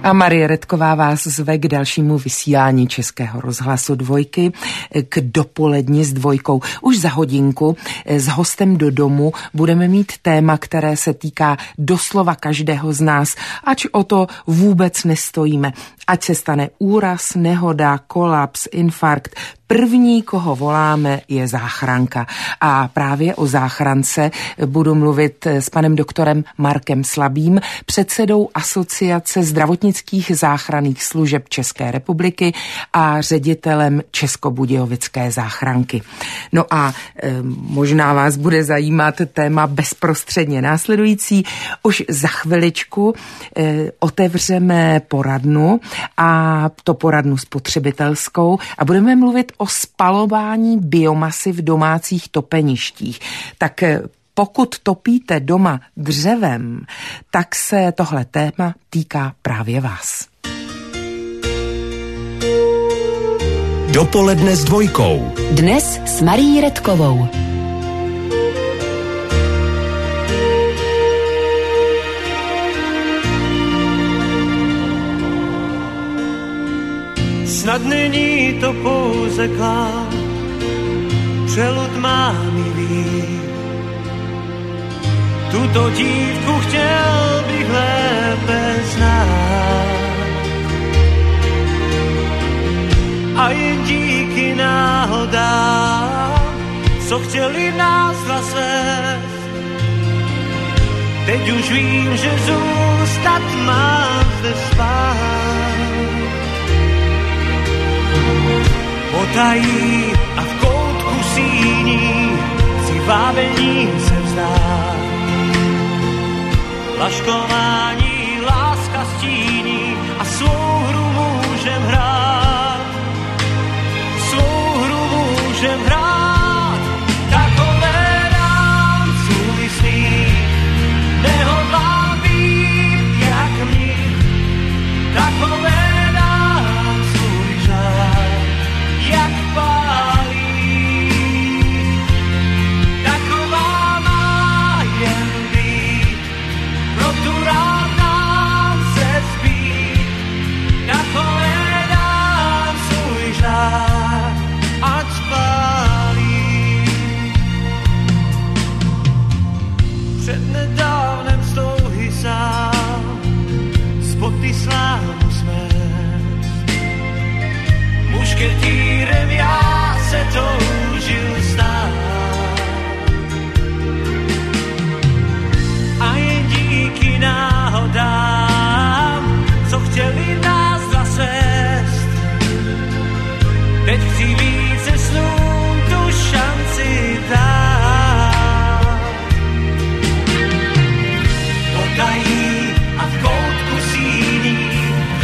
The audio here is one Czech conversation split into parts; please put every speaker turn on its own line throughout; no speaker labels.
A Marie Redková vás zve k dalšímu vysílání Českého rozhlasu Dvojky, k dopoledni s Dvojkou. Už za hodinku s hostem do domu budeme mít téma, které se týká doslova každého z nás, ač o to vůbec nestojíme. Ať se stane úraz, nehoda, kolaps, infarkt, první, koho voláme, je záchranka. A právě o záchrance budu mluvit s panem doktorem Markem Slabým, předsedou Asociace zdravotnických záchranných služeb České republiky a ředitelem Českobudějovické záchranky. No a možná vás bude zajímat téma bezprostředně následující. Už za chviličku otevřeme poradnu, a to poradnu spotřebitelskou, a budeme mluvit o spalování biomasy v domácích topeništích. Tak pokud topíte doma dřevem, tak se tohle téma týká právě vás.
Dopoledne s Dvojkou.
Dnes s Marií Redkovou.
Snad není to pouze klám, přelud má milý. Tuto dívku chtěl bych lépe znát. A jen díky náhodám, co chtěli nás svést. Teď už vím, že zůstat mám zde spát. Potají a v koutku síní si vábení se vzdá. Laškování láska stíní a svou hru můžem hrát. Svou hru můžem hrát. Takové nám súvislí, nehodlám být jak mě. Takové jak pálí, taková má jen být, pro tu rád nám se zbít, takové nám svůj žár, ať pálí. Přednedávnem s touhy sám, spoty slámu jsme. Mušketýrem já se toužil stát. A jen díky náhodám, co chtěli nás zasvést. Teď chci více snům tu šanci dát. Potají a v koutku síní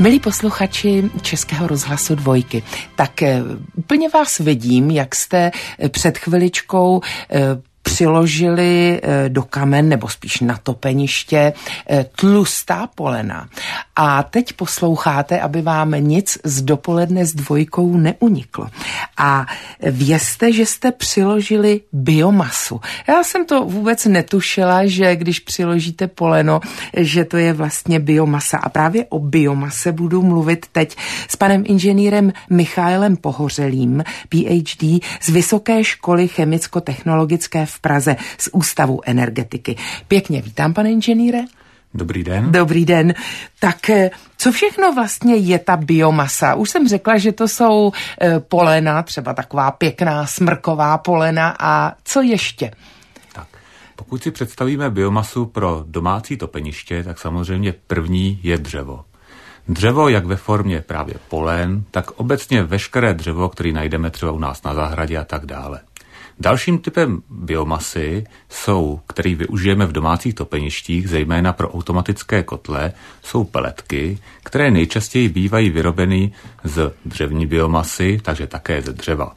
Milí posluchači Českého rozhlasu Dvojky, tak úplně vás vidím, jak jste před chviličkou přiložili do kamen, nebo spíš na topeniště, tlustá polena. A teď posloucháte, aby vám nic z Dopoledne s Dvojkou neuniklo. A vězte, že jste přiložili biomasu. Já jsem to vůbec netušila, že když přiložíte poleno, že to je vlastně biomasa. A právě o biomase budu mluvit teď s panem inženýrem Michaelem Pohořelým, PhD z Vysoké školy chemicko-technologické v Praze z Ústavu energetiky. Pěkně vítám, pane inženýre.
Dobrý den.
Dobrý den. Tak co všechno vlastně je ta biomasa? Už jsem řekla, že to jsou polena, třeba taková pěkná smrková polena. A co ještě?
Tak, pokud si představíme biomasu pro domácí topeniště, tak samozřejmě první je dřevo. Dřevo jak ve formě právě polen, tak obecně veškeré dřevo, které najdeme třeba u nás na zahradě a tak dále. Dalším typem biomasy který využijeme v domácích topeništích, zejména pro automatické kotle, jsou peletky, které nejčastěji bývají vyrobeny z dřevní biomasy, takže také ze dřeva.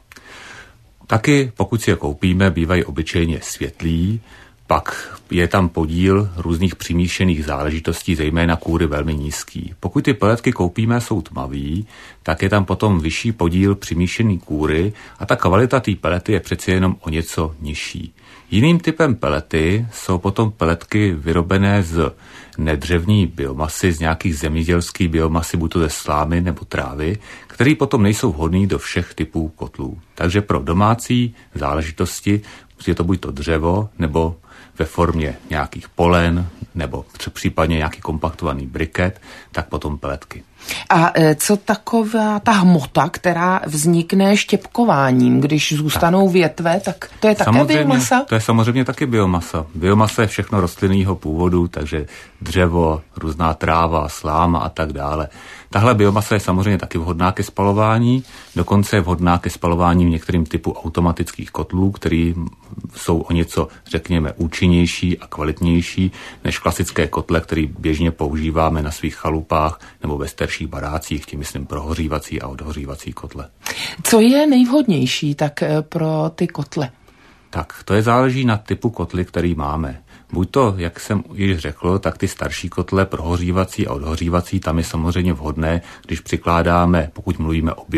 Taky, pokud si je koupíme, bývají obyčejně světlí, pak je tam podíl různých přimíšených záležitostí, zejména kůry velmi nízký. Pokud ty peletky koupíme jsou tmavý, tak je tam potom vyšší podíl přimíšený kůry a ta kvalita té pelety je přeci jenom o něco nižší. Jiným typem pelety jsou potom peletky vyrobené z nedřevní biomasy, z nějakých zemědělských biomasy, buď to ze slámy nebo trávy, které potom nejsou vhodné do všech typů kotlů. Takže pro domácí záležitosti je to buď to dřevo, nebo ve formě nějakých polen, nebo případně nějaký kompaktovaný briket, tak potom peletky.
A co taková ta hmota, která vznikne štěpkováním, když zůstanou větve, tak to je také biomasa?
To je samozřejmě taky biomasa. Biomasa je všechno rostlinného původu, takže dřevo, různá tráva, sláma a tak dále. Tahle biomasa je samozřejmě taky vhodná ke spalování, dokonce je vhodná ke spalování v některým typu automatických kotlů, které jsou o něco, řekněme, účinnější a kvalitnější než klasické kotle, které běžně používáme na svých chalupách nebo ve starších barácích, tím myslím prohořívací a odhořívací kotle.
Co je nejvhodnější tak pro ty kotle?
Tak, to záleží na typu kotly, který máme. Buď to, jak jsem již řekl, tak ty starší kotle prohořívací a odhořívací, tam je samozřejmě vhodné, když přikládáme, pokud mluvíme o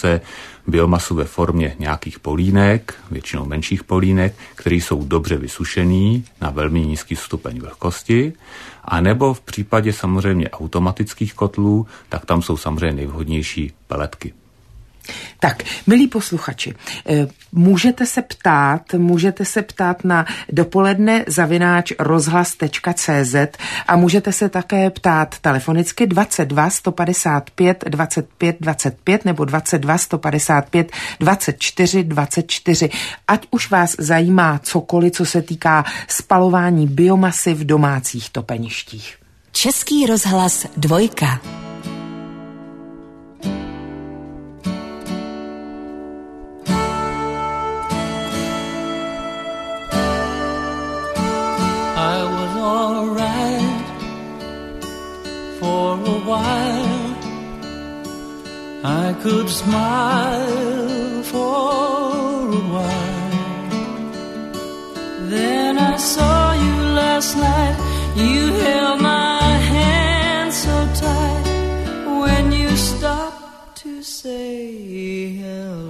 biomasu ve formě nějakých polínek, většinou menších polínek, které jsou dobře vysušený na velmi nízký stupeň vlhkosti, a nebo v případě samozřejmě automatických kotlů, tak tam jsou samozřejmě nejvhodnější peletky.
Tak, milí posluchači, můžete se ptát na dopoledne@rozhlas.cz a můžete se také ptát telefonicky 22 155 25 25 nebo 22 155 24 24. Ať už vás zajímá cokoliv, co se týká spalování biomasy v domácích topeništích.
Český rozhlas Dvojka.
I could smile for a while. Then I saw you last night. You held my hand so tight. When you stopped to say hello,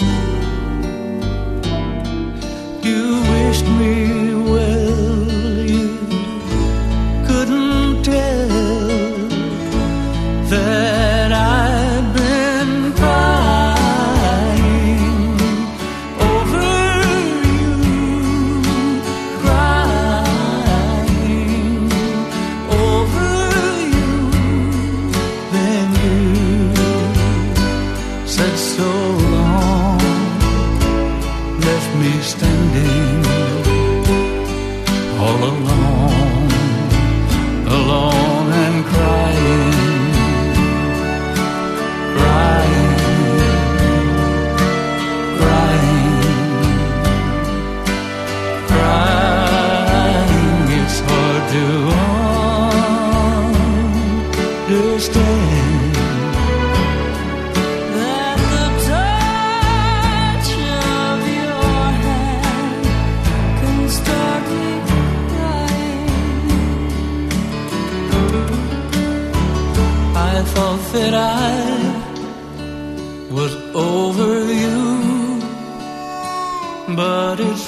you wished me well. You couldn't tell that I've been crying over you, crying that I was over you, but it's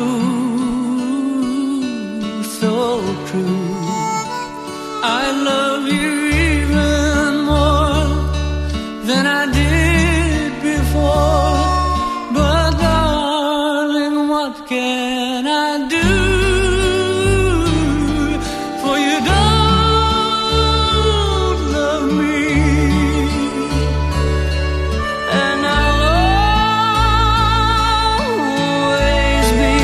true, so true. I love you even more than I did before, but darling, what can I do? For you don't love me, and I'll always be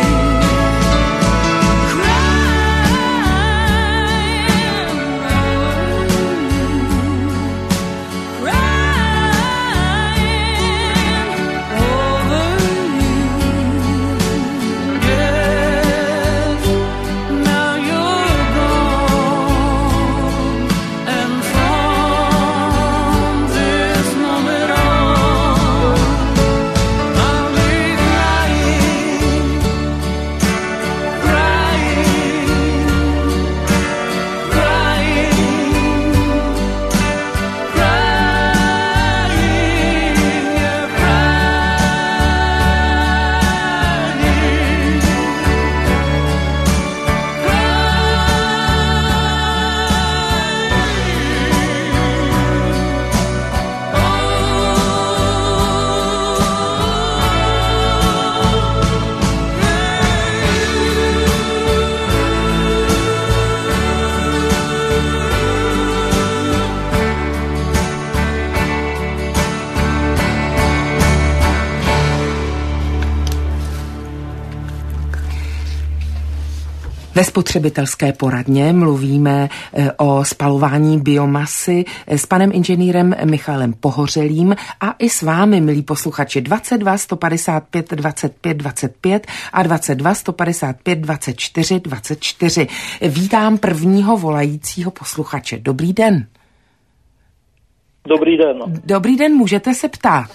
Ve spotřebitelské poradně mluvíme o spalování biomasy s panem inženýrem Michalem Pohořelým a i s vámi, milí posluchači, 22 155 25 25 a 22 155 24 24. Vítám prvního volajícího posluchače. Dobrý den.
Dobrý den.
Dobrý den, můžete se ptát.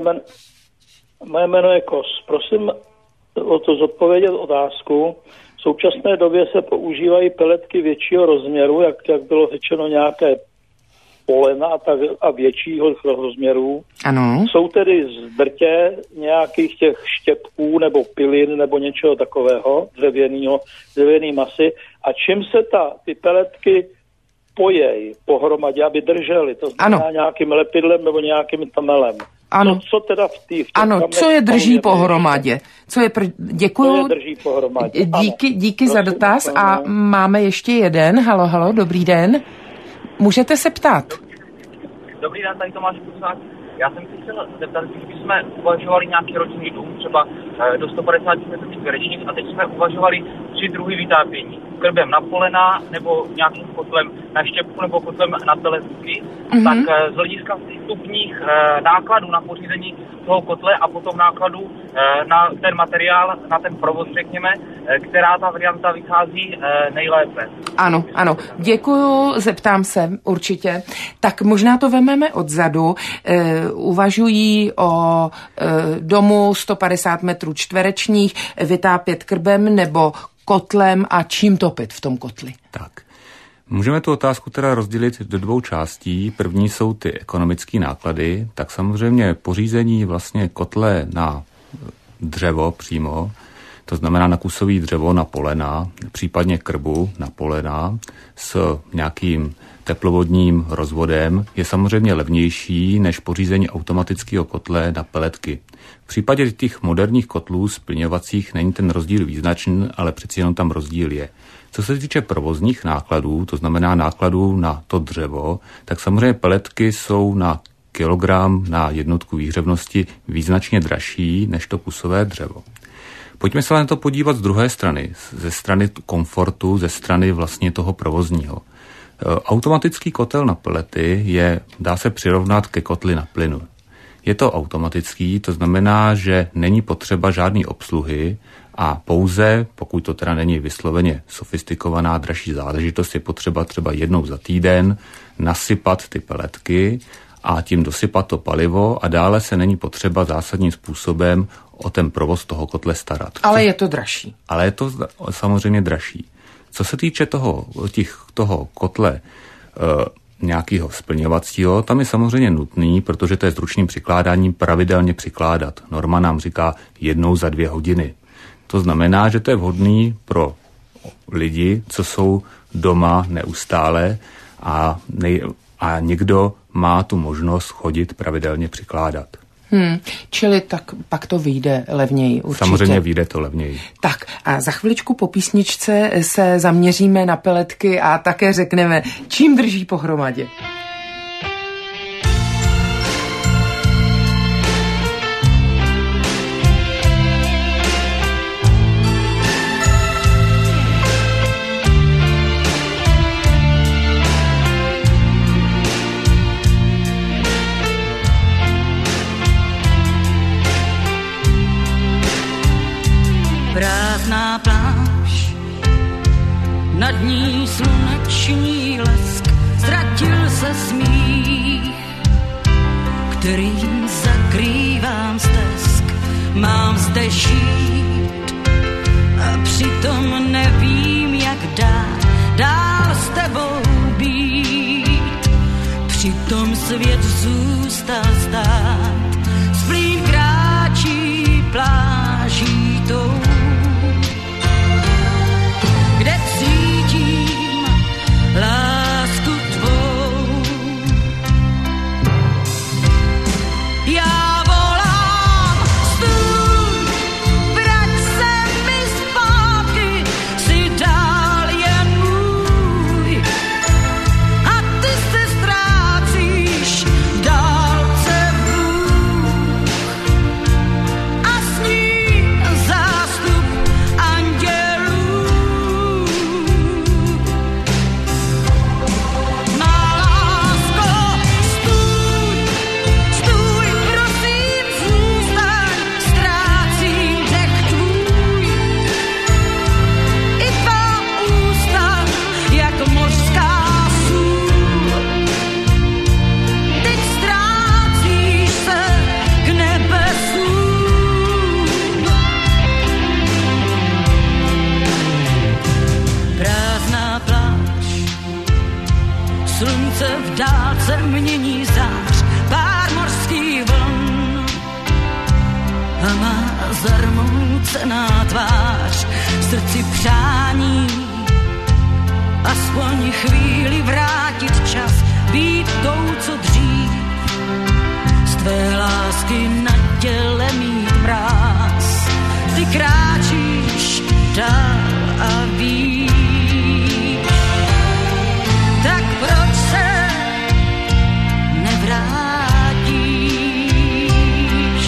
Moje jméno je Kos. Prosím o to zodpovědět otázku. V současné době se používají peletky většího rozměru, jak bylo řečeno, nějaké polena a většího rozměru.
Ano.
Jsou tedy z drtě nějakých těch štěpků nebo pilin nebo něčeho takového, dřevěný masy. A čím se ty peletky pojejí pohromadě, aby držely? To znamená nějakým lepidlem nebo nějakým tamelem.
Ano.
Co teda v těch
ano, co je drží pohromadě? Děkuju.
Co je drží pohromadě?
Díky za dotaz a máme ještě jeden. Halo, dobrý den. Můžete se ptát.
Dobrý den, tady Tomáš Kusák. Já jsem si chtěl zeptat, když bychom uvažovali nějaký rodinný dům, třeba do 150 metrů čtverečních, a teď jsme uvažovali 3 druhy vytápění. Krbem na polena, nebo nějakým kotlem na štěpku, nebo kotlem na peletky. Tak z hlediska vstupních nákladů na pořízení toho kotle a potom nákladů na ten materiál, na ten provoz, řekněme, která ta varianta vychází nejlépe.
Ano, děkuju, zeptám se určitě. Tak možná to vememe odzadu. Uvažují o domu 150 metrů čtverečních, vytápět krbem nebo kotlem a čím topit v tom kotli?
Tak. Můžeme tu otázku teda rozdělit do 2 částí. První jsou ty ekonomické náklady, tak samozřejmě pořízení vlastně kotle na dřevo přímo, to znamená na kusový dřevo, na polena, případně krbu na polena s nějakým teplovodním rozvodem je samozřejmě levnější než pořízení automatického kotle na peletky. V případě těch moderních kotlů splňovacích není ten rozdíl význačný, ale přeci jenom tam rozdíl je. Co se týče provozních nákladů, to znamená nákladů na to dřevo, tak samozřejmě peletky jsou na kilogram na jednotku výhřevnosti význačně dražší než to kusové dřevo. Pojďme se na to podívat z druhé strany, ze strany komfortu, ze strany vlastně toho provozního. Automatický kotel na pelety dá se přirovnat ke kotli na plynu. Je to automatický, to znamená, že není potřeba žádný obsluhy a pouze, pokud to teda není vysloveně sofistikovaná dražší záležitost, je potřeba třeba jednou za týden nasypat ty peletky a tím dosypat to palivo a dále se není potřeba zásadním způsobem o ten provoz toho kotle starat.
Ale je to dražší.
Ale je to samozřejmě dražší. Co se týče toho kotle nějakého splňovacího, tam je samozřejmě nutný, protože to je s ručním přikládáním pravidelně přikládat. Norma nám říká 1 za 2 hodiny. To znamená, že to je vhodný pro lidi, co jsou doma neustále a někdo má tu možnost chodit pravidelně přikládat.
Čili tak pak to vyjde levněji určitě.
Samozřejmě vyjde to levněji.
Tak a za chviličku po písničce se zaměříme na peletky a také řekneme, čím drží pohromadě.
Prázdná pláž, nad ní sluneční lesk, ztratil se smích, kterým zakrývám stesk. Mám zde žít a přitom nevím, jak dál s tebou být. Přitom svět zůstal stát, splín kráčí pláží tou, kde cítím lásku tvou. Já volám, stůj, vrať se mi zpátky, si dál jen můj. A ty se ztrácíš v dálce Bůh. A s ním zástup andělů. Má lásko, stůj, stůj, prosím, zůstaň, ztrácím dech tvůj. I tvá ústa, jak mořská sůl. Teď ztrácíš se k nebesům. Prázdná pláž, slunce v dálce mění zář, pár mořských vln a má zarmoucená tvář. V srdci přání aspoň chvíli vrátit čas, být tou, co dřív, z tvé lásky na těle mít mráz. Ty kráčíš dál a víš, tak proč se nevrátíš?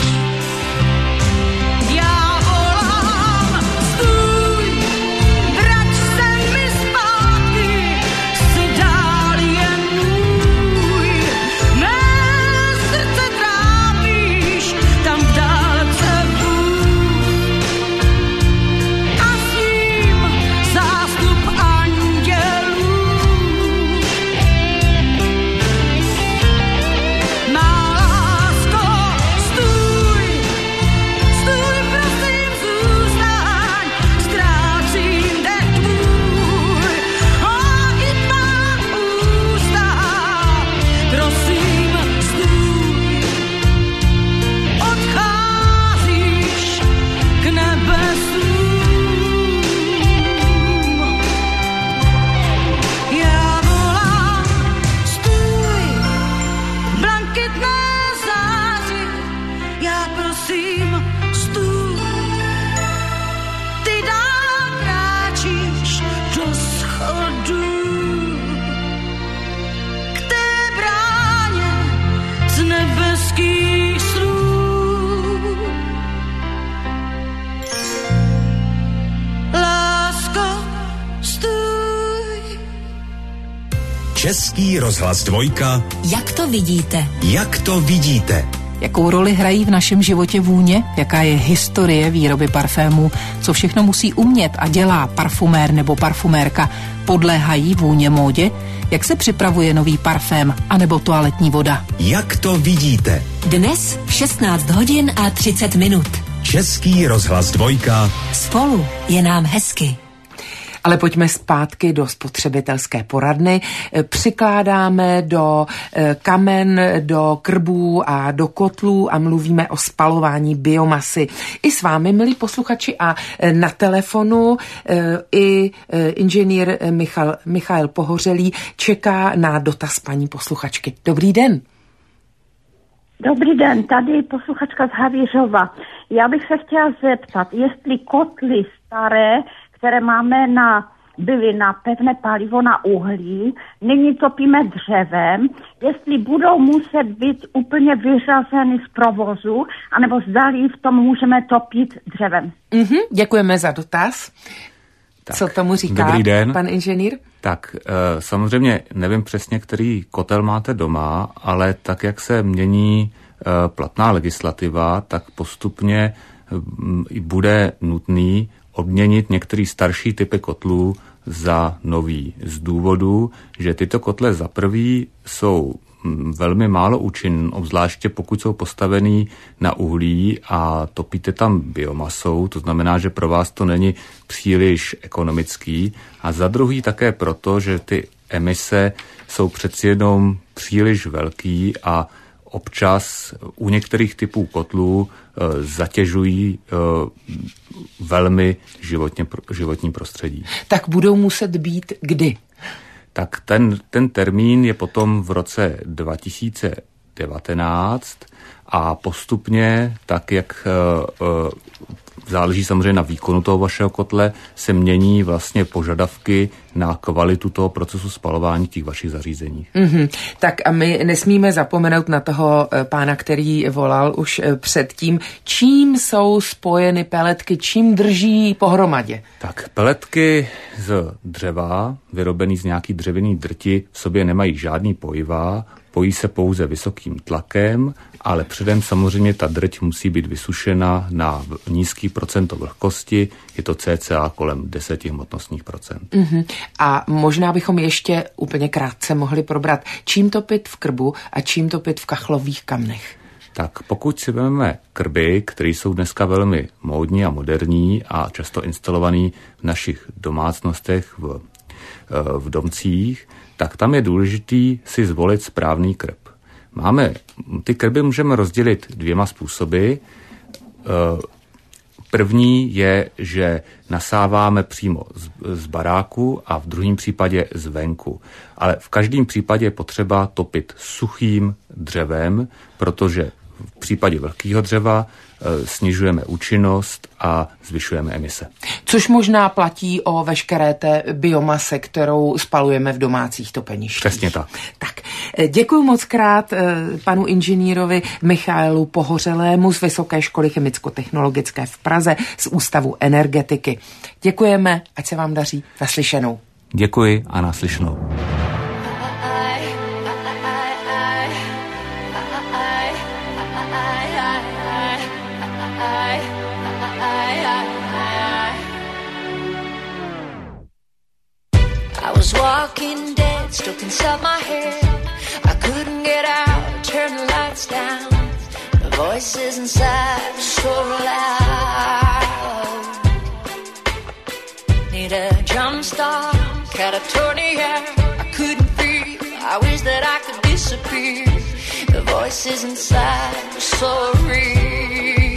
Já volám, stůj, vrať se mi zpátky, si dál jen můj. Mé srdce trápíš, tam v dálce Bůh. A s ním zástup andělů. Má lásko, stůj, stůj, prosím, zůstaň, ztrácím dech tvůj. A i tvá ústa, prosím, stůj. Odcházíš k nebesům. Já volám, stůj, blanketné záři, já prosím, stůj. Ty dál kráčíš do schodů k té bráně z nebeských slů. Lásko, stůj.
Český rozhlas Dvojka.
Jak to vidíte?
Jak to vidíte?
Jakou roli hrají v našem životě vůně? Jaká je historie výroby parfémů? Co všechno musí umět a dělá parfumér nebo parfumérka? Podléhají vůně módě? Jak se připravuje nový parfém anebo toaletní voda?
Jak to vidíte?
Dnes v 16 hodin a 30 minut.
Český rozhlas Dvojka.
Spolu je nám hezky.
Ale pojďme zpátky do spotřebitelské poradny. Přikládáme do kamen, do krbů a do kotlů a mluvíme o spalování biomasy. I s vámi, milí posluchači, a na telefonu i inženýr Michael Pohořelý čeká na dotaz paní posluchačky. Dobrý den.
Dobrý den, tady posluchačka z Havířova. Já bych se chtěla zeptat, jestli kotly staré, které máme byly na pevné palivo na uhlí, nyní topíme dřevem, jestli budou muset být úplně vyřazeny z provozu, anebo zdali v tom můžeme topit dřevem.
Děkujeme za dotaz. Tak, co tomu říká
dobrý den,
pan inženýr?
Tak samozřejmě nevím přesně, který kotel máte doma, ale tak, jak se mění platná legislativa, tak postupně bude nutný obměnit některé starší typy kotlů za nový. Z důvodu, že tyto kotle za prvý jsou velmi málo účinný, obzvláště pokud jsou postavený na uhlí a topíte tam biomasou, to znamená, že pro vás to není příliš ekonomický. A za druhý také proto, že ty emise jsou přeci jenom příliš velký a občas u některých typů kotlů zatěžují velmi životní prostředí.
Tak budou muset být kdy?
Tak ten termín je potom v roce 2019 a postupně, tak jak záleží samozřejmě na výkonu toho vašeho kotle, se mění vlastně požadavky na kvalitu toho procesu spalování těch vašich zařízení.
Tak a my nesmíme zapomenout na toho pána, který volal už předtím. Čím jsou spojeny peletky, čím drží pohromadě?
Tak peletky z dřeva, vyrobený z nějaký dřevěný drti, v sobě nemají žádný pojiva, pojí se pouze vysokým tlakem, ale předem samozřejmě ta drť musí být vysušena na nízký procento vlhkosti, je to cca kolem 10 hmotnostních procent.
A možná bychom ještě úplně krátce mohli probrat, čím topit v krbu a čím topit v kachlových kamnech.
Tak pokud si vezmeme krby, které jsou dneska velmi módní a moderní a často instalovaný v našich domácnostech, v domcích, tak tam je důležitý si zvolit správný krb. Ty krby můžeme rozdělit dvěma způsoby. První je, že nasáváme přímo z baráku a v druhém případě zvenku. Ale v každém případě je potřeba topit suchým dřevem, protože v případě vlhkého dřeva snižujeme účinnost a zvyšujeme emise.
Což možná platí o veškeré té biomase, kterou spalujeme v domácích topeništích.
Přesně tak.
Tak, děkuji moc krát panu inženýrovi Michaelu Pohořelému z Vysoké školy chemicko-technologické v Praze z Ústavu energetiky. Děkujeme, ať se vám daří. Naslyšenou.
Děkuji a naslyšenou.
Walking dead, stuck inside my head. I couldn't get out, turn the lights down. The voices inside were so loud. Need a jump start, catatonia. I couldn't feel, I wish that I could disappear. The voices inside were so real.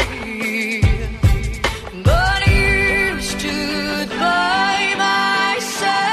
But you stood by my side.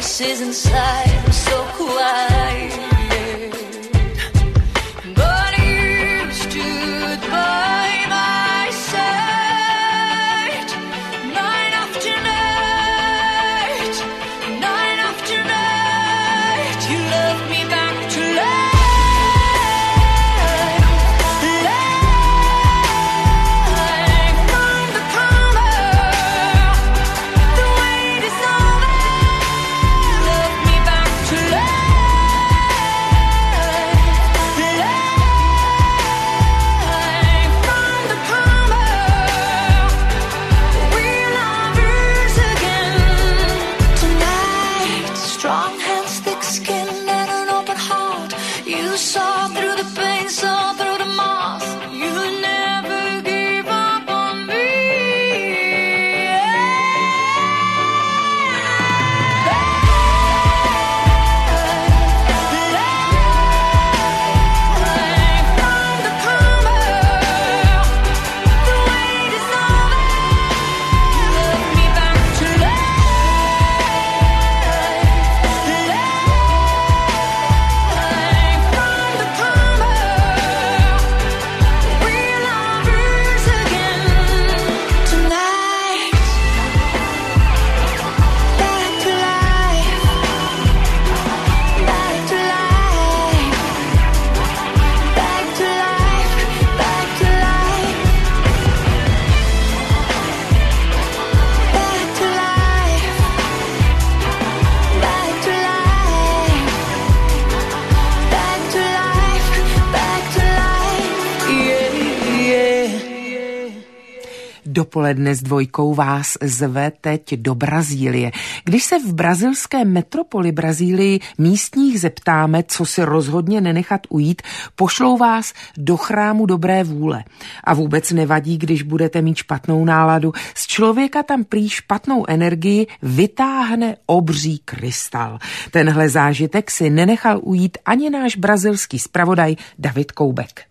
voices inside were so quiet. But you stood by my side, night after night, night after night. You loved me back to life.
Dopoledne s dvojkou vás zve teď do Brazílie. Když se v brazilské metropoli Brazílii místních zeptáme, co si rozhodně nenechat ujít, pošlou vás do chrámu dobré vůle. A vůbec nevadí, když budete mít špatnou náladu. Z člověka tam prý špatnou energii vytáhne obří krystal. Tenhle zážitek si nenechal ujít ani náš brazilský zpravodaj David Koubek.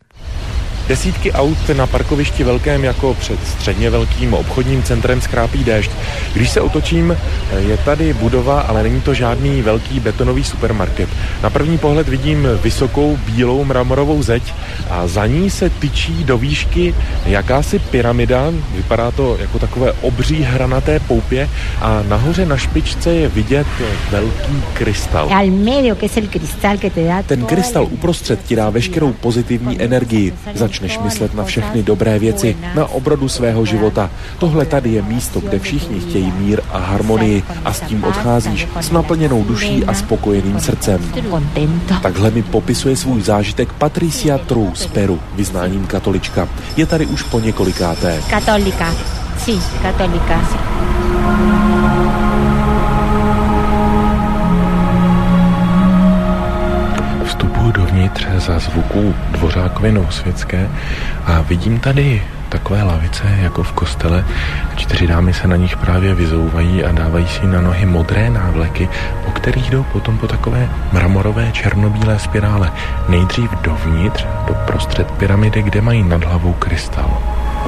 Desítky aut na parkovišti velkém jako před středně velkým obchodním centrem skrápí déšť. Když se otočím, je tady budova, ale není to žádný velký betonový supermarket. Na první pohled vidím vysokou bílou mramorovou zeď a za ní se tyčí do výšky jakási pyramida. Vypadá to jako takové obří hranaté poupě a nahoře na špičce je vidět velký krystal. Ten krystal uprostřed ti dá veškerou pozitivní energii. Začneš myslet na všechny dobré věci, na obrodu svého života. Tohle tady je místo, kde všichni chtějí mír a harmonii a s tím odcházíš s naplněnou duší a spokojeným srdcem. Takhle mi popisuje svůj zážitek Patricia Tru z Peru, vyznáním katolička. Je tady už po několikáté.
Katolika. Sí, katolika.
Vstupuji dovnitř za zvuků Dvořákovy Nohosvětské a vidím tady takové lavice jako v kostele. 4 dámy se na nich právě vyzouvají a dávají si na nohy modré návleky, po kterých jdou potom po takové mramorové černobílé spirále. Nejdřív dovnitř, do prostřed pyramidy, kde mají nad hlavou krystal.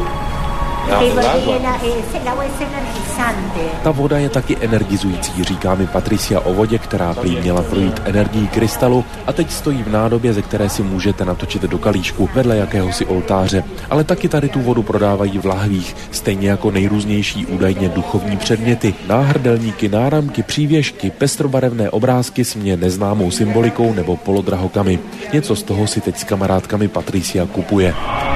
Ta voda je taky energizující, říká mi Patricia o vodě, která prý měla projít energií krystalu a teď stojí v nádobě, ze které si můžete natočit do kalíšku vedle jakéhosi oltáře. Ale taky tady tu vodu prodávají v lahvích, stejně jako nejrůznější údajně duchovní předměty, náhrdelníky, náramky, přívěšky, pestrobarevné obrázky s mě neznámou symbolikou nebo polodrahokami. Něco z toho si teď s kamarádkami Patricia kupuje.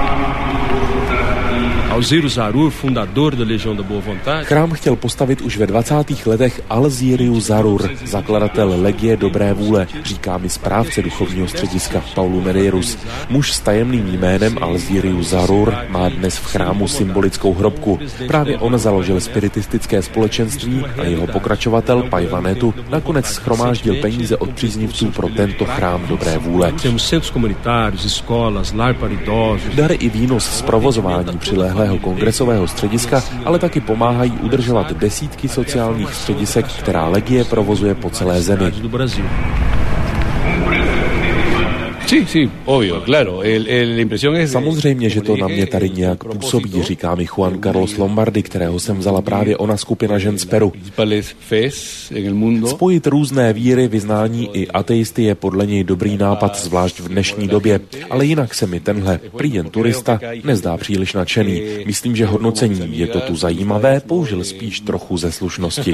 Alzírio Zarur, fundador da Legião da Boa Vontade.
Chrám chtěl postavit už ve 20. letech Alzírio Zarur, zakladatel Legie dobré vůle, říká mi správce duchovního střediska Paulo Medeiros. Muž s tajemným jménem Alzírio Zarur má dnes v chrámu symbolickou hrobku. Právě on založil spiritistické společenství a jeho pokračovatel Paivanetu nakonec shromáždil peníze od příznivců pro tento chrám dobré vůle. Dary i výnos z provozování přilehlého kongresového střediska ale taky pomáhají udržovat desítky sociálních středisek, která Legie provozuje po celé zemi. Samozřejmě, že to na mě tady nějak působí, říká mi Juan Carlos Lombardi, kterého jsem vzala právě ona skupina žen z Peru. Spojit různé víry, vyznání i ateisty je podle něj dobrý nápad, zvlášť v dnešní době. Ale jinak se mi tenhle prý jen turista nezdá příliš nadšený. Myslím, že hodnocení je to tu zajímavé, použil spíš trochu ze slušnosti.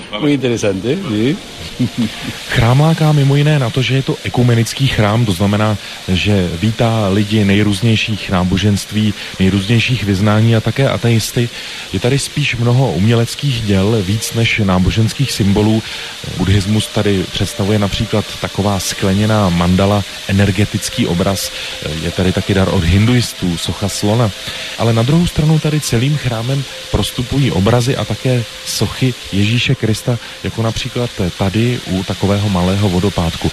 Chrám láká mimo jiné na to, že je to ekumenický chrám, to znamená, že vítá lidi nejrůznějších náboženství, nejrůznějších vyznání a také ateisty. Je tady spíš mnoho uměleckých děl, víc než náboženských symbolů. Buddhismus tady představuje například taková skleněná mandala, energetický obraz. Je tady taky dar od hinduistů, socha slona. Ale na druhou stranu tady celým chrámem prostupují obrazy a také sochy Ježíše Krista, jako například tady u takového malého vodopádku.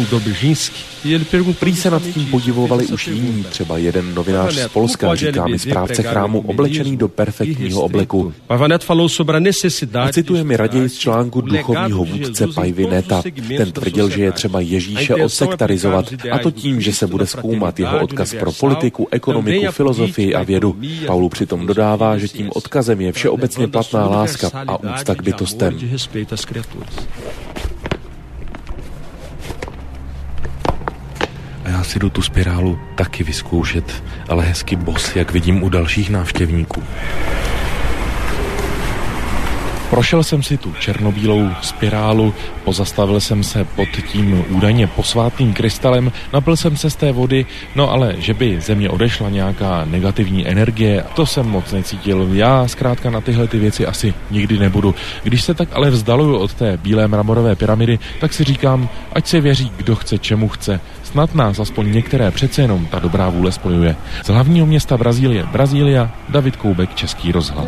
Prý se nad tím podivovali už jiní, třeba jeden novinář z Polska, říká mi správce chrámu, oblečený do perfektního obleku. A cituje mi raději z článku duchovního vůdce Päivi Neta. Ten tvrdil, že je třeba Ježíše odsektarizovat, a to tím, že se bude zkoumat jeho odkaz pro politiku, ekonomiku, filozofii a vědu. Paulu přitom dodává, že tím odkazem je všeobecně platná láska a úcta k bytostem.
A já si jdu tu spirálu taky vyzkoušet, ale hezky bos, jak vidím u dalších návštěvníků. Prošel jsem si tu černobílou spirálu, pozastavil jsem se pod tím údajně posvátným krystalem, napil jsem se z té vody, no ale že by ze mě odešla nějaká negativní energie, to jsem moc necítil. Já zkrátka na tyhle ty věci asi nikdy nebudu. Když se tak ale vzdaluju od té bílé mramorové pyramidy, tak si říkám, ať se věří, kdo chce, čemu chce. Snad nás aspoň některé přece jenom ta dobrá vůle spojuje. Z hlavního města Brazília, David Koubek, Český rozhlas.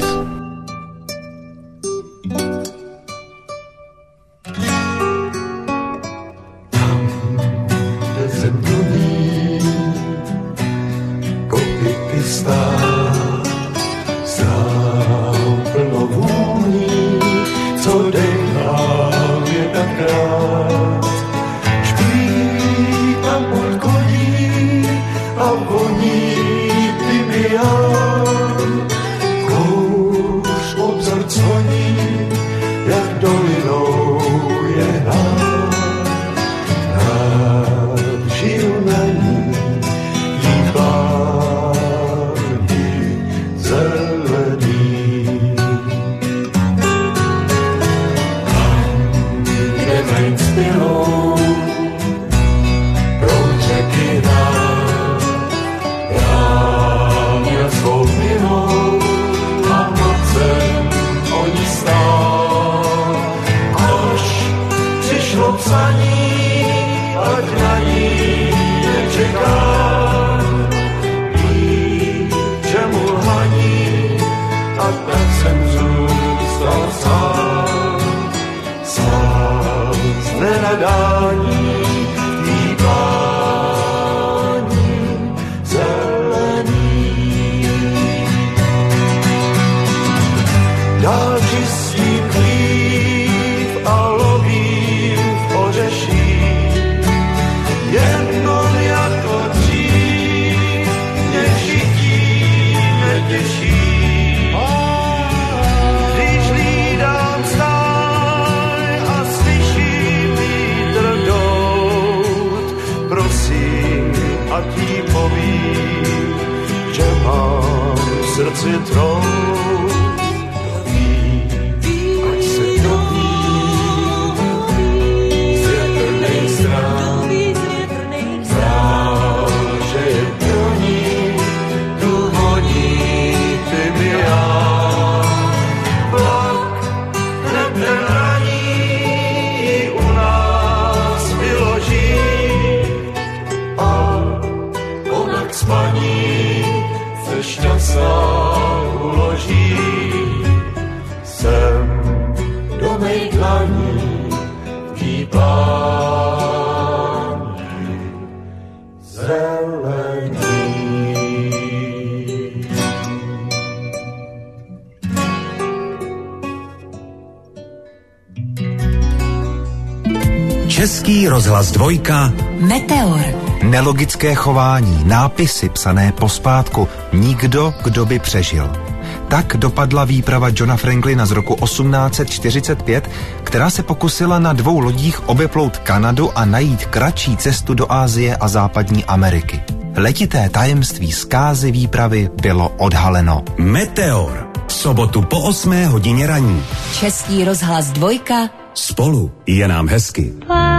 Český rozhlas 2
Meteor.
Nelogické chování, nápisy psané pospátku, nikdo, kdo by přežil. Tak dopadla výprava Johna Franklina z roku 1845, která se pokusila na 2 lodích obeplout Kanadu a najít kratší cestu do Asie a západní Ameriky. Letité tajemství zkázy výpravy bylo odhaleno.
Meteor. V sobotu po 8 hodině raní.
Český rozhlas 2.
Spolu je nám hezky.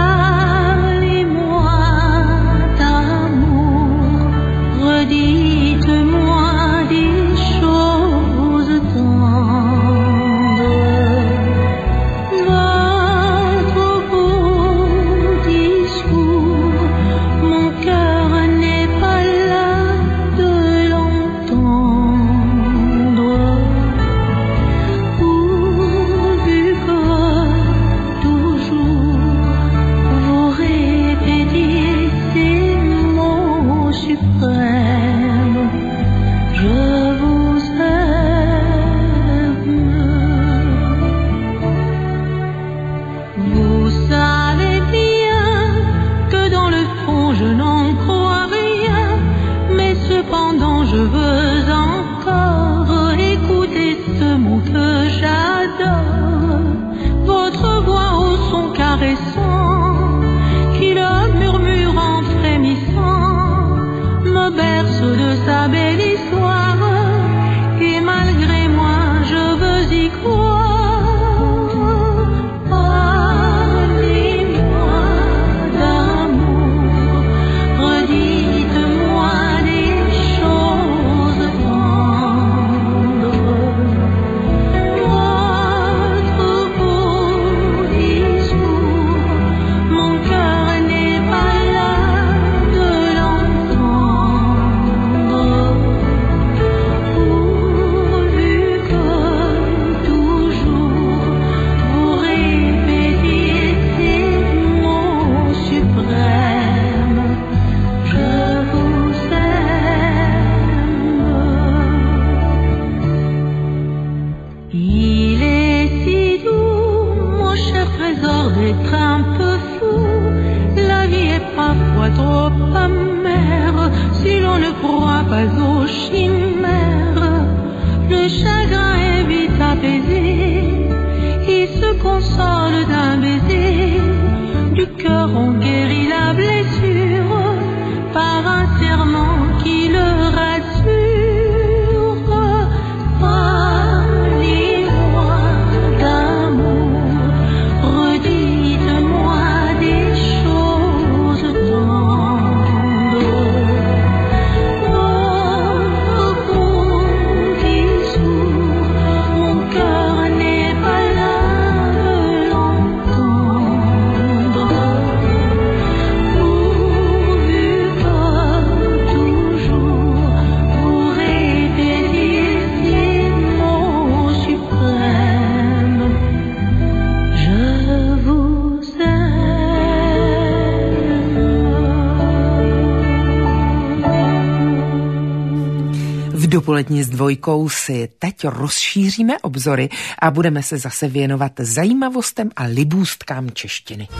Dopoledně s 2 si teď rozšíříme obzory a budeme se zase věnovat zajímavostem a libůstkám češtiny.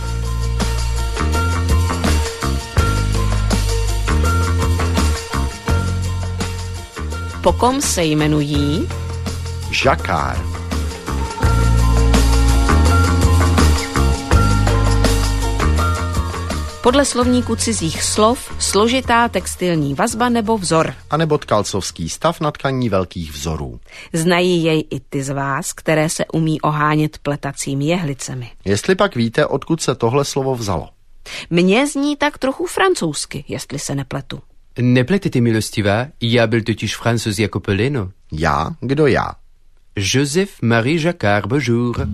Po kom se jmenují?
Žakár.
Podle slovníku cizích slov složitá textilní vazba nebo vzor.
A nebo tkalcovský stav na tkaní velkých vzorů.
Znají jej i ty z vás, které se umí ohánět pletacími jehlicemi.
Jestli pak víte, odkud se tohle slovo vzalo?
Mně zní tak trochu francouzsky, jestli se nepletu.
Nepletete, milostivá, já byl totiž Francouz jako Peleno.
Já? Kdo já?
Joseph Marie Jacquard, bonjour.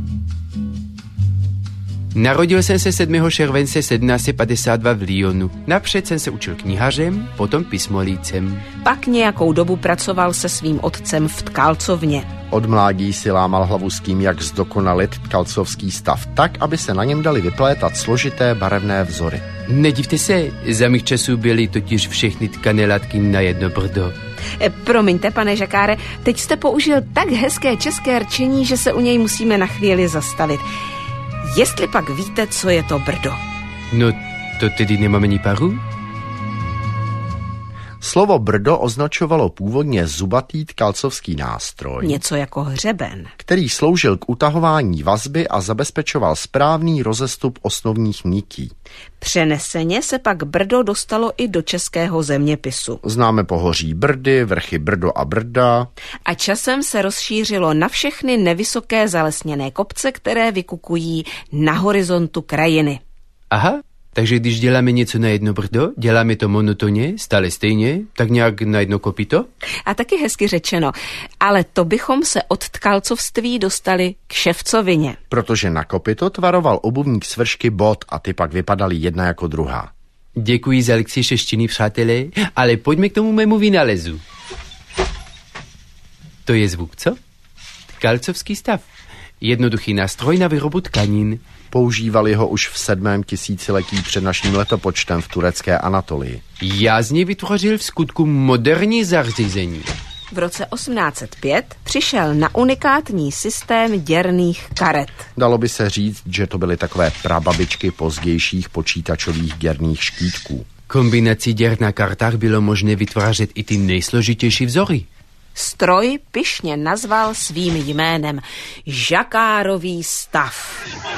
Narodil jsem se 7. července 1752 v Lyonu. Napřed jsem se učil knihařem, potom pismolícem.
Pak nějakou dobu pracoval se svým otcem v tkalcovně.
Od mládí si lámal hlavu s tím, jak zdokonalit tkalcovský stav tak, aby se na něm dali vyplétat složité barevné vzory.
Nedivte se, za mých časů byly totiž všechny tkané látky na jedno brdo.
Promiňte, pane Žakáre, teď jste použil tak hezké české rčení, že se u něj musíme na chvíli zastavit. Jestli pak víte, co je to brdo?
No, to tedy nemáme ni paru?
Slovo brdo označovalo původně zubatý tkalcovský nástroj.
Něco jako hřeben.
Který sloužil k utahování vazby a zabezpečoval správný rozestup osnovních nití.
Přeneseně se pak brdo dostalo i do českého zeměpisu.
Známe pohoří Brdy, vrchy Brdo a Brda.
A časem se rozšířilo na všechny nevysoké zalesněné kopce, které vykukují na horizontu krajiny.
Aha, takže když děláme něco na jedno brdo, děláme to monotonně, stále stejně, tak nějak na jedno kopyto?
A taky hezky řečeno, ale to bychom se od tkalcovství dostali k ševcovině.
Protože na kopyto tvaroval obuvník svršky bot a ty pak vypadaly jedna jako druhá.
Děkuji za lekci češtiny, přátelé, ale pojďme k tomu mému vynálezu. To je zvuk, co? Tkalcovský stav. Jednoduchý nástroj na výrobu tkanin.
Používali ho už v 7. tisíciletí před naším letopočtem v turecké Anatolii.
Já z něj vytvořil v skutku moderní zařízení.
V roce 1805 přišel na unikátní systém děrných karet.
Dalo by se říct, že to byly takové prababičky pozdějších počítačových děrných štítků.
Kombinací děr na kartách bylo možné vytvářet i ty nejsložitější vzory.
Stroj pyšně nazval svým jménem Žakárový stav.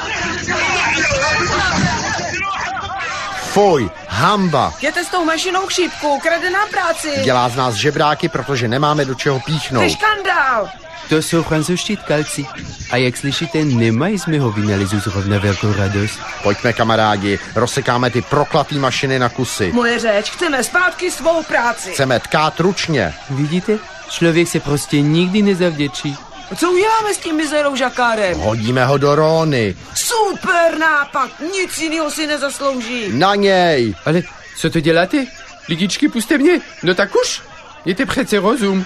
Fuj, hamba!
Jděte s tou mašinou chřípku, krade nám práci.
Dělá z nás žebráky, protože nemáme do čeho píchnout.
To je škandál!
To jsou francouzští tkalci. A jak slyšíte, nemají z mého vynálezu zrovna velkou radost.
Pojďme, kamarádi, rozsekáme ty proklatý mašiny na kusy.
Moje řeč, chceme zpátky svou práci.
Chceme tkát ručně.
Vidíte? Člověk se prostě nikdy nezavděčí.
Co uděláme s tím mizerou Žakárem?
Hodíme ho do Róny.
Super nápad, nic jiného si nezaslouží.
Na něj.
Ale co to děláte? Lidičky, puste mě. No tak už. Mějte přece rozum.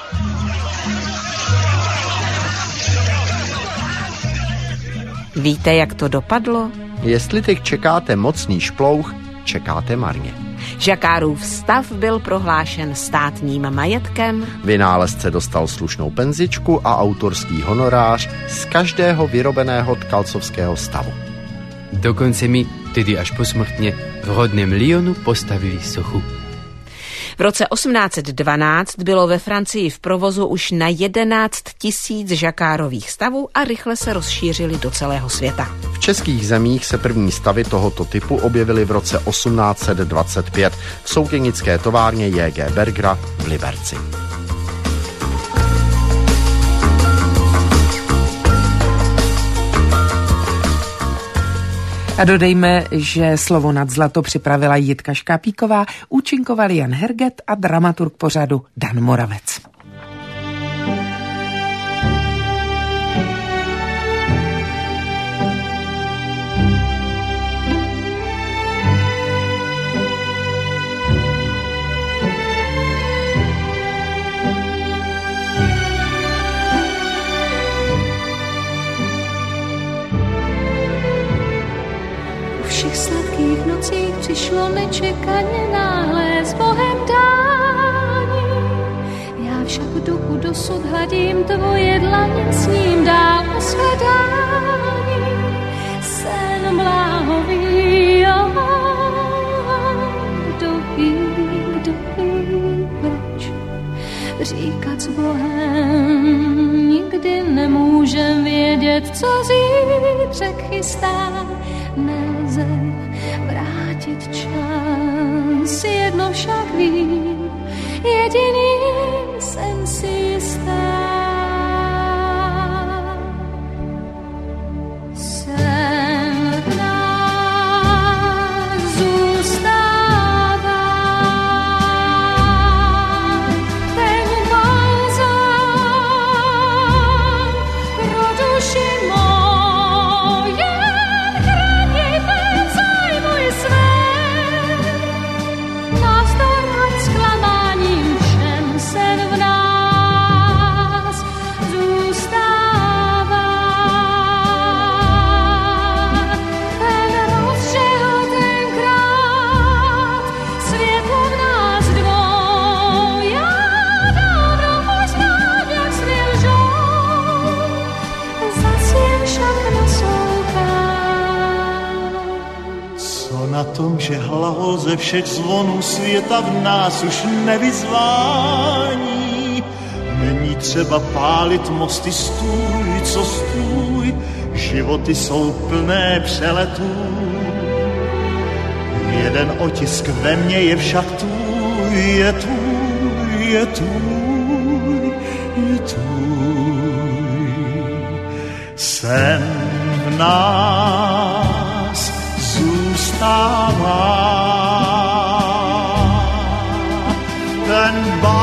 Víte, jak to dopadlo?
Jestli teď čekáte mocný šplouch, čekáte marně.
Žakárův stav byl prohlášen státním majetkem.
Vynálezce dostal slušnou penzičku a autorský honorář z každého vyrobeného tkalcovského stavu.
Dokonce mi, tedy až posmrtně, v rodném Lyonu postavili sochu.
V roce 1812 bylo ve Francii v provozu už na 11 000 žakárových stavů a rychle se rozšířily do celého světa.
V českých zemích se první stavy tohoto typu objevily v roce 1825 v soutěnické továrně J.G. Bergera v Liberci.
A dodejme, že slovo nad zlato připravila Jitka Škápíková, účinkovali Jan Herget a dramaturg pořadu Dan Moravec.
Přišlo nečekaně náhle s Bohem dání. Já však v duchu dosud hladím tvoje dlaně, s ním dál o shledání. Sen bláhový, kdo ví, proč říkat s Bohem. Nikdy nemůžem vědět, co zítřek chystá. Nelze vrátit čas, jedno však vím, jediný jsem si jistá. Sen v nás zůstává, ten balzám pro duši moje. Zklamání všem
že hlahol ze všech zvonů světa v nás už nevyzvání. Není třeba pálit mosty, stůj, co stůj, životy jsou plné přeletů. Jeden otisk ve mně je však tvůj, je tvůj, je tvůj, je tvůj. Sen v nás zůstává, ten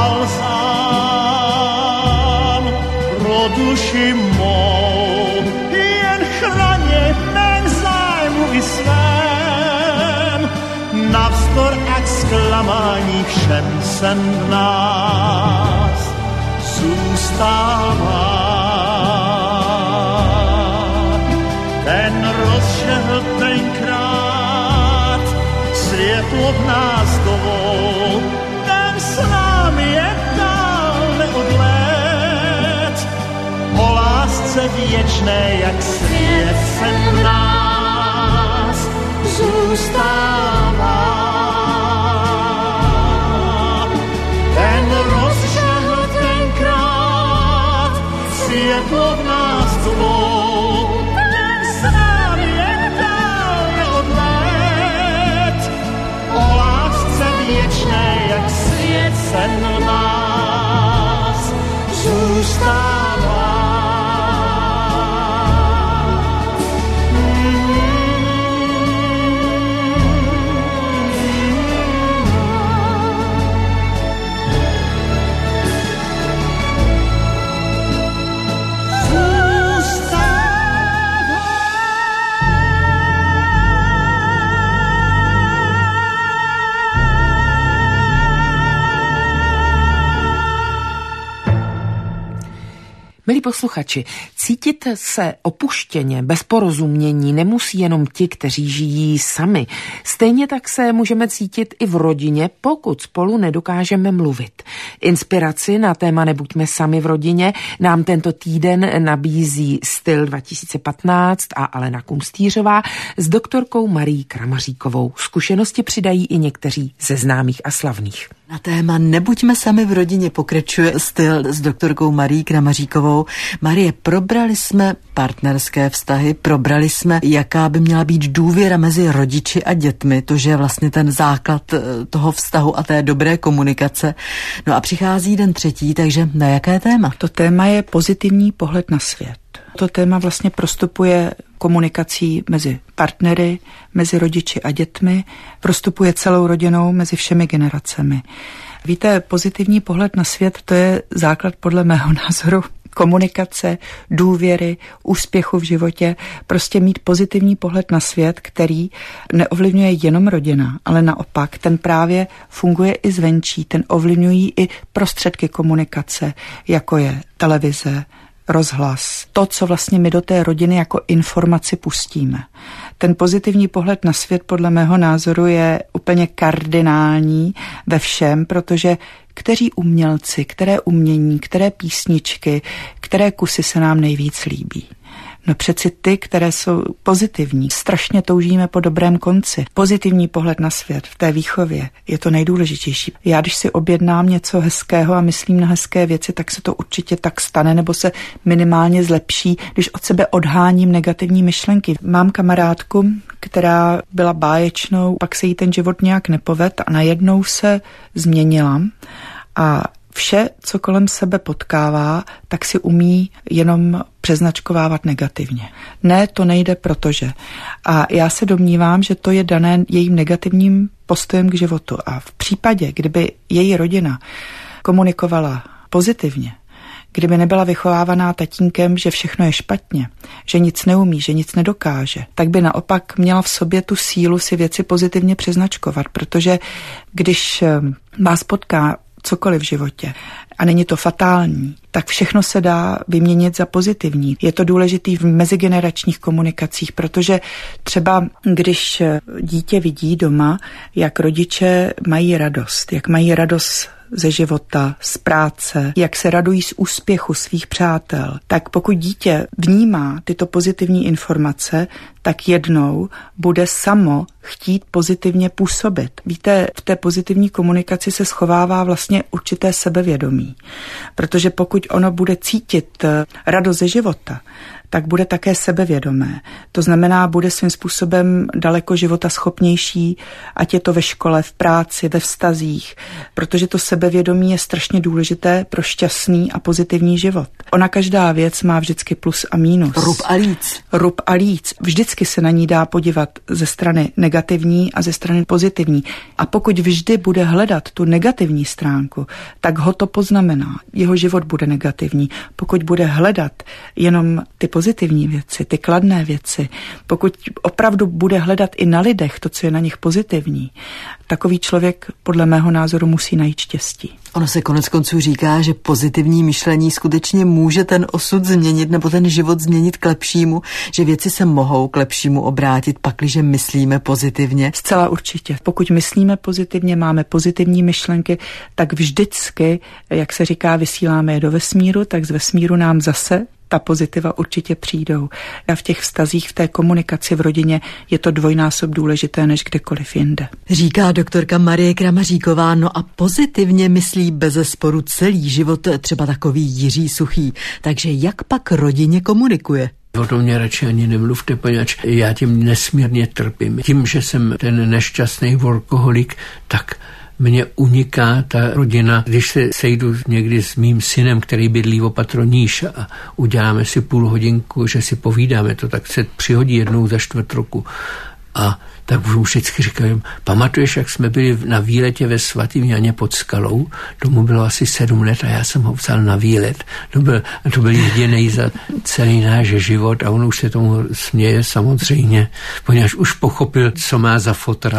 balzám pro duši mou, jen chraně mém zájmu i svém, navzdor a zklamání všem sen v nás zůstává. Ten rozžehl tenkrát světlo v nás dovol, ten s námi je dál neodlet. O lásce věčné, jak svět sen v nás zůstává. Ten rozžehl tenkrát světlo v nás dovol, ten s námi je dál neodlet. O lásce věčné, jak svět sen v nás zůstává.
Milí posluchači, cítit se opuštěně, bez porozumění nemusí jenom ti, kteří žijí sami. Stejně tak se můžeme cítit i v rodině, pokud spolu nedokážeme mluvit. Inspiraci na téma Nebuďme sami v rodině nám tento týden nabízí Styl 2015 a Alena Kunstýřová s doktorkou Marií Kramaříkovou. Zkušenosti přidají i někteří ze známých a slavných.
Na téma Nebuďme sami v rodině pokračuje Styl s doktorkou Marií Kramaříkovou. Marie, probrali jsme partnerské vztahy, probrali jsme, jaká by měla být důvěra mezi rodiči a dětmi, to, že je vlastně ten základ toho vztahu a té dobré komunikace. No a přichází den třetí, takže na jaké téma?
To téma je pozitivní pohled na svět. To téma vlastně prostupuje komunikací mezi partnery, mezi rodiči a dětmi, prostupuje celou rodinou mezi všemi generacemi. Víte, pozitivní pohled na svět, to je základ podle mého názoru komunikace, důvěry, úspěchu v životě, prostě mít pozitivní pohled na svět, který neovlivňuje jenom rodina, ale naopak, ten právě funguje i zvenčí, ten ovlivňují i prostředky komunikace, jako je televize, rozhlas, to, co vlastně my do té rodiny jako informaci pustíme. Ten pozitivní pohled na svět podle mého názoru je úplně kardinální ve všem, protože kteří umělci, které umění, které písničky, které kusy se nám nejvíc líbí. No přeci ty, které jsou pozitivní, strašně toužíme po dobrém konci. Pozitivní pohled na svět v té výchově je to nejdůležitější. Já, když si objednám něco hezkého a myslím na hezké věci, tak se to určitě tak stane, nebo se minimálně zlepší, když od sebe odháním negativní myšlenky. Mám kamarádku, která byla báječnou, pak se jí ten život nějak nepovedl a najednou se změnila a vše, co kolem sebe potkává, tak si umí jenom přeznačkovávat negativně. Ne, to nejde, protože. A já se domnívám, že to je dané jejím negativním postojem k životu. A v případě, kdyby její rodina komunikovala pozitivně, kdyby nebyla vychovávaná tatínkem, že všechno je špatně, že nic neumí, že nic nedokáže, tak by naopak měla v sobě tu sílu si věci pozitivně přeznačkovat, protože když vás potká cokoliv v životě a není to fatální, tak všechno se dá vyměnit za pozitivní. Je to důležitý v mezigeneračních komunikacích, protože třeba když dítě vidí doma, jak rodiče mají radost, jak mají radost ze života, z práce, jak se radují z úspěchu svých přátel, tak pokud dítě vnímá tyto pozitivní informace, tak jednou bude samo chtít pozitivně působit. Víte, v té pozitivní komunikaci se schovává vlastně určité sebevědomí, protože pokud ono bude cítit radost ze života, tak bude také sebevědomé. To znamená, bude svým způsobem daleko života schopnější, ať je to ve škole, v práci, ve vztazích, protože to sebevědomí je strašně důležité pro šťastný a pozitivní život. Ona každá věc má vždycky plus a mínus.
Rub a líc.
Rub a líc. Vždycky se na ní dá podívat ze strany negativní a ze strany pozitivní. A pokud vždy bude hledat tu negativní stránku, tak ho to poznamená. Jeho život bude negativní. Pokud bude hledat jenom ty pozitivní věci, ty kladné věci, pokud opravdu bude hledat i na lidech to, co je na nich pozitivní, takový člověk podle mého názoru musí najít štěstí.
Ono se konec konců říká, že pozitivní myšlení skutečně může ten osud změnit nebo ten život změnit k lepšímu, že věci se mohou k lepšímu obrátit, pakliže myslíme pozitivně.
Zcela určitě. Pokud myslíme pozitivně, máme pozitivní myšlenky, tak vždycky, jak se říká, vysíláme je do vesmíru, tak z vesmíru nám zase ta pozitiva určitě přijdou. A v těch vztazích, v té komunikaci v rodině je to dvojnásob důležité než kdekoliv jinde.
Říká doktorka Marie Kramaříková, no a pozitivně myslí bezesporu celý život třeba takový Jiří Suchý. Takže jak pak rodině komunikuje?
O tom mě radši ani nemluvte, poněvadž já tím nesmírně trpím. Tím, že jsem ten nešťastný workoholik, tak mně uniká ta rodina, když se sejdu někdy s mým synem, který bydlí o patro níž a uděláme si půl hodinku, že si povídáme to, tak se přihodí jednou za čtvrt roku. A tak už vždycky říkám, pamatuješ, jak jsme byli na výletě ve Svatým Janě pod Skalou? Tomu bylo asi 7 let a já jsem ho vzal na výlet. To byl jediný za celý náš život a on už se tomu směje samozřejmě, poněvadž už pochopil, co má za fotra.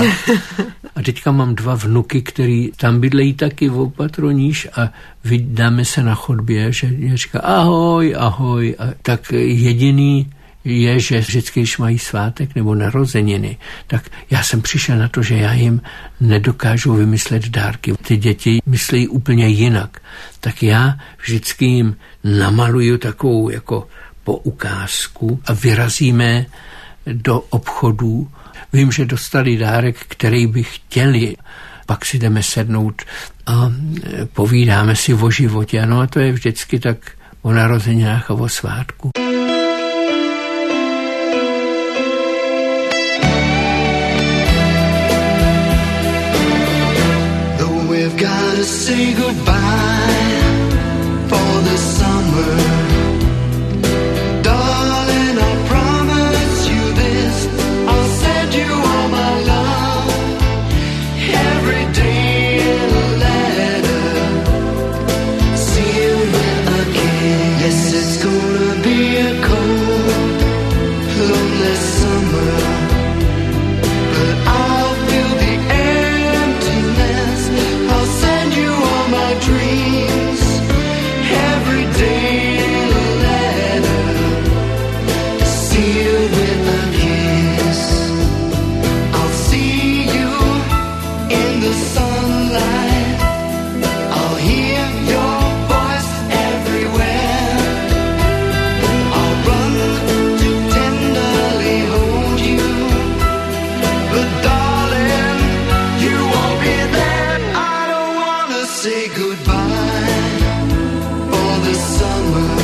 A teďka mám 2 vnuky, který tam bydlejí taky v opatroníž a vydáme se na chodbě, že říká ahoj, ahoj. A tak jediný je, že vždycky, když mají svátek nebo narozeniny, tak já jsem přišel na to, že já jim nedokážu vymyslet dárky. Ty děti myslí úplně jinak. Tak já vždycky jim namaluju takovou jako poukázku a vyrazíme do obchodů. Vím, že dostali dárek, který by chtěli. Pak si jdeme sednout a povídáme si o životě. No a to je vždycky tak o narozeninách a o svátku.
Gotta say goodbye for the summer. Darling, I promise you this, I'll send you all my love every day in a letter, sealed with a kiss. Yes, it's gonna be a cold, lonely summer, but I'll feel the emptiness. I'll send you all my dreams every day in a letter, sealed with a kiss. I'll see you in the sunlight, I'll hear your voice everywhere, I'll run to tenderly hold you, but darling, you won't be there. Say goodbye for the summer.